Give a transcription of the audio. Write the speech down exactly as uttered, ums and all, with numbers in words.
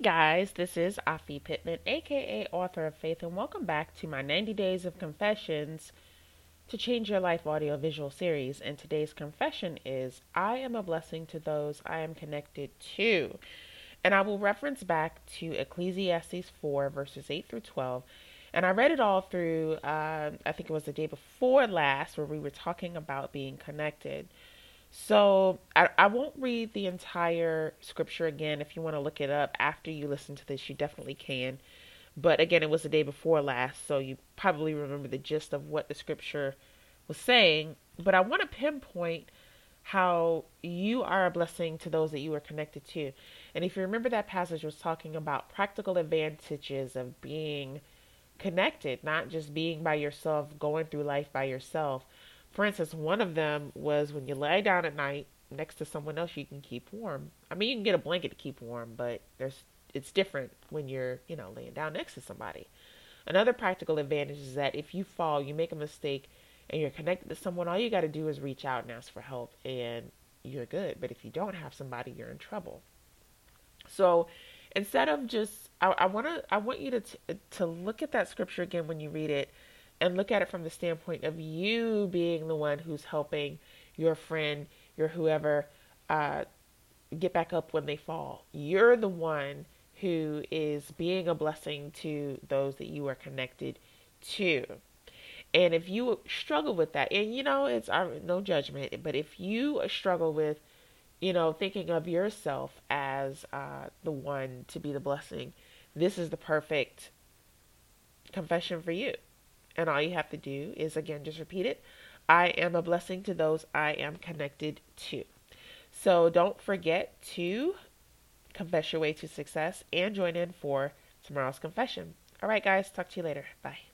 guys, this is Afi Pittman, aka Author of Faith, and welcome back to my ninety Days of Confessions to Change Your Life audiovisual series. And today's confession is I am a blessing to those I am connected to. And I will reference back to Ecclesiastes four, verses eight through twelve. And I read it all through, uh, I think it was the day before last, where we were talking about being connected. So I, I won't read the entire scripture again. If you want to look it up after you listen to this, you definitely can. But again, it was the day before last, so you probably remember the gist of what the scripture was saying. But I want to pinpoint how you are a blessing to those that you are connected to. And if you remember, that passage was talking about practical advantages of being connected, not just being by yourself, going through life by yourself. For instance, one of them was when you lay down at night next to someone else, you can keep warm. I mean, you can get a blanket to keep warm, but there's it's different when you're, you know, laying down next to somebody. Another practical advantage is that if you fall, you make a mistake, and you're connected to someone, all you got to do is reach out and ask for help, and you're good. But if you don't have somebody, you're in trouble. So instead of just, I, I want to, I want you to t- to look at that scripture again when you read it, and look at it from the standpoint of you being the one who's helping your friend, your whoever, uh, get back up when they fall. You're the one who is being a blessing to those that you are connected to. And if you struggle with that, and you know, it's uh, no judgment, but if you struggle with, you know, thinking of yourself as uh, the one to be the blessing, this is the perfect confession for you. And all you have to do is, again, just repeat it. I am a blessing to those I am connected to. So don't forget to confess your way to success and join in for tomorrow's confession. All right, guys, talk to you later. Bye.